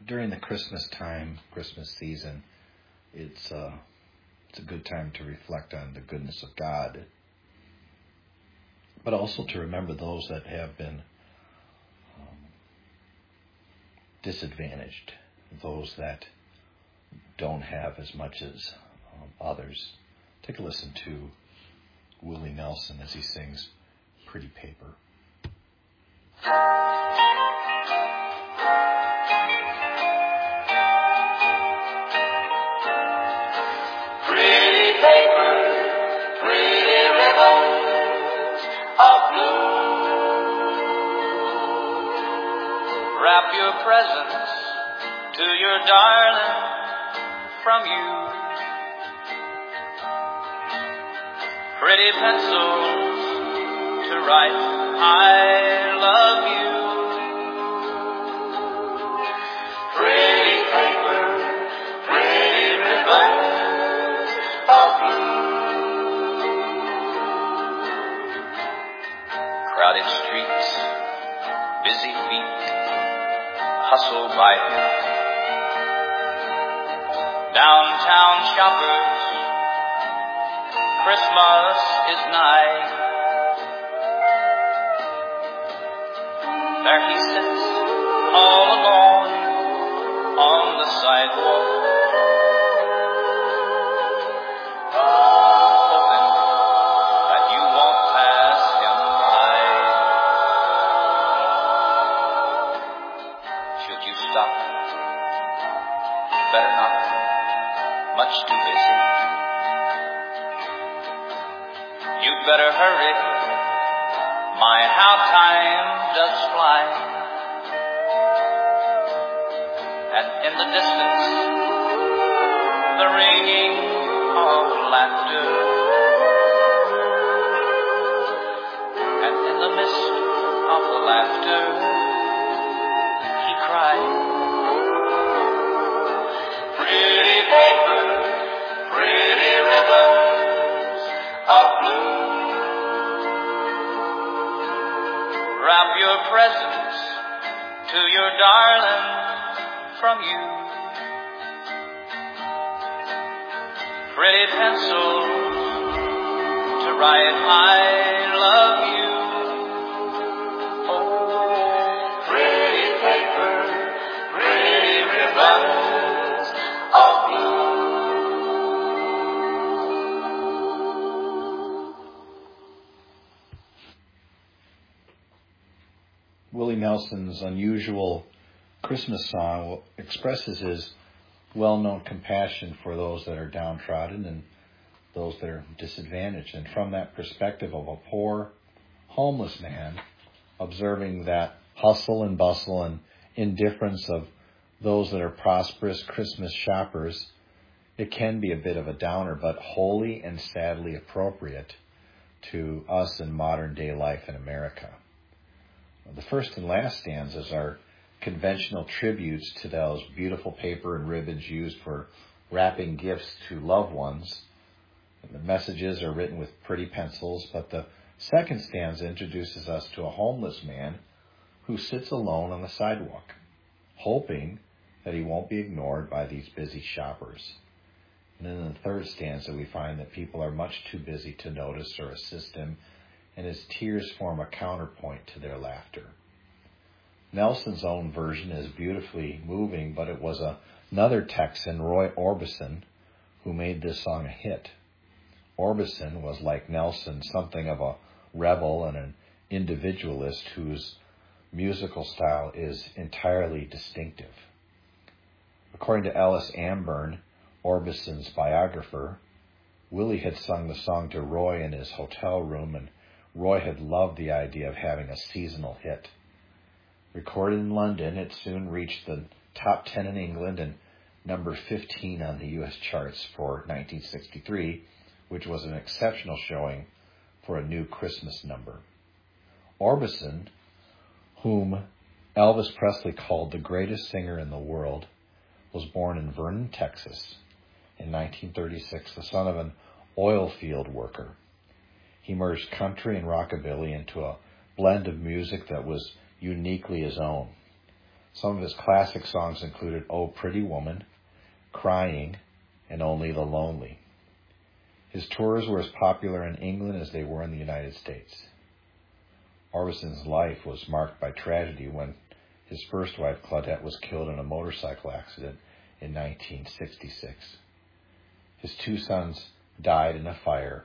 during the Christmas time, Christmas season, it's a good time to reflect on the goodness of God, but also to remember those that have been disadvantaged, those that don't have as much as others. Take a listen to Willie Nelson as he sings Pretty Paper. Pretty paper, pretty ribbons of blue. Wrap your presents to your darling from you. Pretty pencils to write I love you. Pretty paper, pretty ribbons of blue. Crowded streets, busy feet, hustle by him. Downtown shoppers, Christmas is nigh. There he sits, all alone on the sidewalk, hoping that you won't pass him by. Should you stop? Better not. Much too busy. You'd better hurry. My, how time does fly. And in the distance, the ringing of laughter. And in the midst of the laughter, he cried. Pretty paper, pretty ribbons of blue. Wrap your presents to your darling from you. Pretty pencils to write I love you. Oh, pretty paper, pretty ribbons of blue. Willie Nelson's unusual Christmas song expresses his well-known compassion for those that are downtrodden and those that are disadvantaged. And from that perspective of a poor, homeless man, observing that hustle and bustle and indifference of those that are prosperous Christmas shoppers, it can be a bit of a downer, but wholly and sadly appropriate to us in modern day life in America. The first and last stanzas are conventional tributes to those beautiful paper and ribbons used for wrapping gifts to loved ones. And the messages are written with pretty pencils, but the second stanza introduces us to a homeless man who sits alone on the sidewalk, hoping that he won't be ignored by these busy shoppers. And then in the third stanza, we find that people are much too busy to notice or assist him, and his tears form a counterpoint to their laughter. Nelson's own version is beautifully moving, but it was another Texan, Roy Orbison, who made this song a hit. Orbison was, like Nelson, something of a rebel and an individualist whose musical style is entirely distinctive. According to Ellis Amburn, Orbison's biographer, Willie had sung the song to Roy in his hotel room, and Roy had loved the idea of having a seasonal hit. Recorded in London, it soon reached the top 10 in England and number 15 on the U.S. charts for 1963, which was an exceptional showing for a new Christmas number. Orbison, whom Elvis Presley called the greatest singer in the world, was born in Vernon, Texas in 1936, the son of an oil field worker. He merged country and rockabilly into a blend of music that was uniquely his own. Some of his classic songs included "Oh Pretty Woman," "Crying," and "Only the Lonely." His tours were as popular in England as they were in the United States. Orbison's life was marked by tragedy when his first wife, Claudette, was killed in a motorcycle accident in 1966. His two sons died in a fire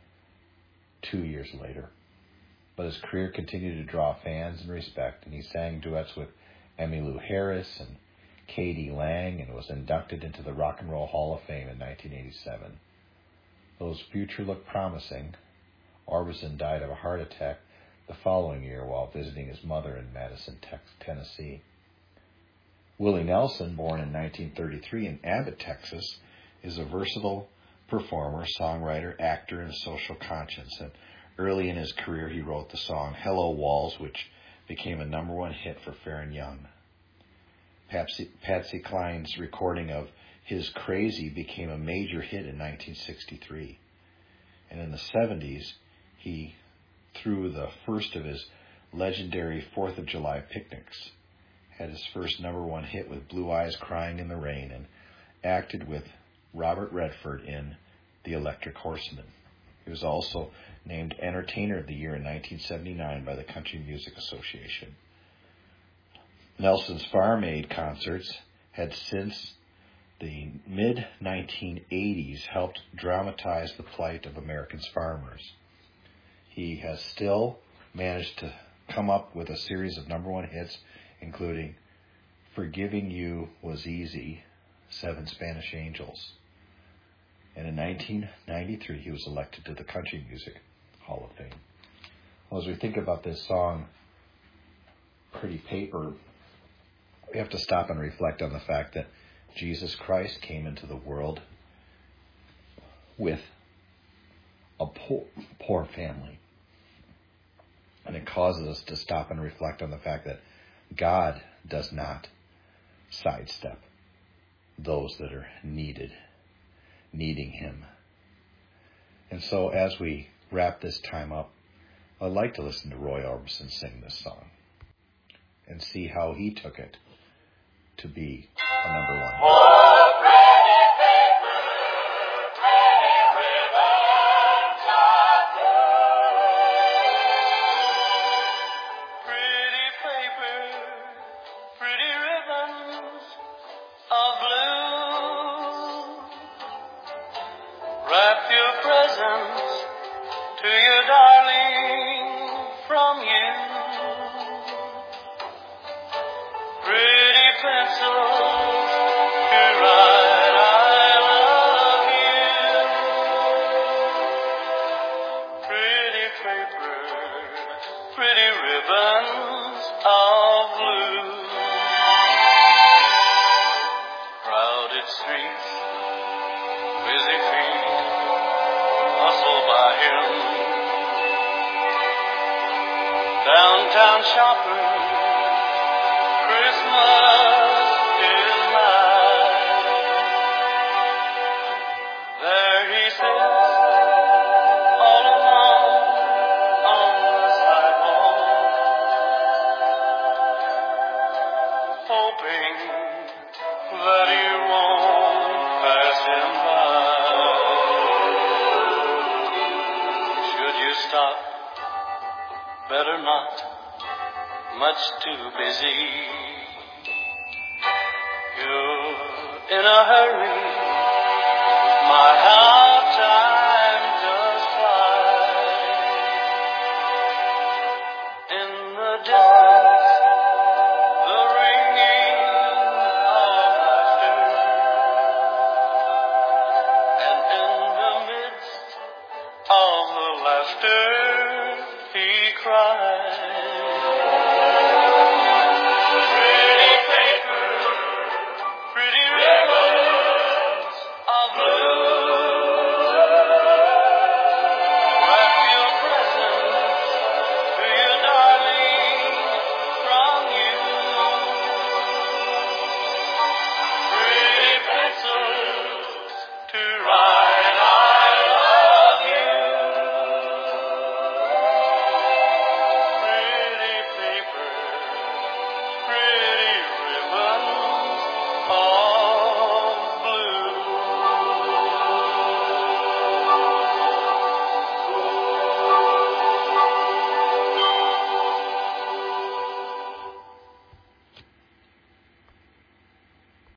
2 years later. But his career continued to draw fans and respect, and he sang duets with Emmylou Harris and K.D. Lang and was inducted into the Rock and Roll Hall of Fame in 1987. Though his future looked promising, Orbison died of a heart attack the following year while visiting his mother in Madison, Tennessee. Willie Nelson, born in 1933 in Abbott, Texas, is a versatile performer, songwriter, actor, and social conscience. And early in his career, he wrote the song "Hello Walls," which became a #1 hit for Fair and Young. Patsy Cline's recording of His Crazy became a major hit in 1963. And in the 70s, he threw the first of his legendary 4th of July picnics, had his first #1 hit with Blue Eyes Crying in the Rain, and acted with Robert Redford in The Electric Horseman. He was also named Entertainer of the Year in 1979 by the Country Music Association. Nelson's Farm Aid concerts had since the mid-1980s helped dramatize the plight of America's farmers. He has still managed to come up with a series of #1 hits, including "Forgiving You Was Easy," "Seven Spanish Angels." And in 1993, he was elected to the Country Music Hall of Fame. Well, as we think about this song, "Pretty Paper," we have to stop and reflect on the fact that Jesus Christ came into the world with a poor family. And it causes us to stop and reflect on the fact that God does not sidestep those that are needing Him. And so as we wrap this time up, I'd like to listen to Roy Orbison sing this song and see how he took it to be a #1. Oh, pretty paper, pretty ribbons of blue. Pretty paper, pretty ribbons of blue. Wrap your presents to your darling from you. Pretty pencils to write I love you. Pretty paper, pretty ribbons of blue. Crowded streets, busy feet, hustle by him. Downtown shoppers, Christmas is mine. There he sits, all alone on the sidewalk, hoping that he won't pass him by. Should you stop? Better not. Much too busy. You're in a hurry, my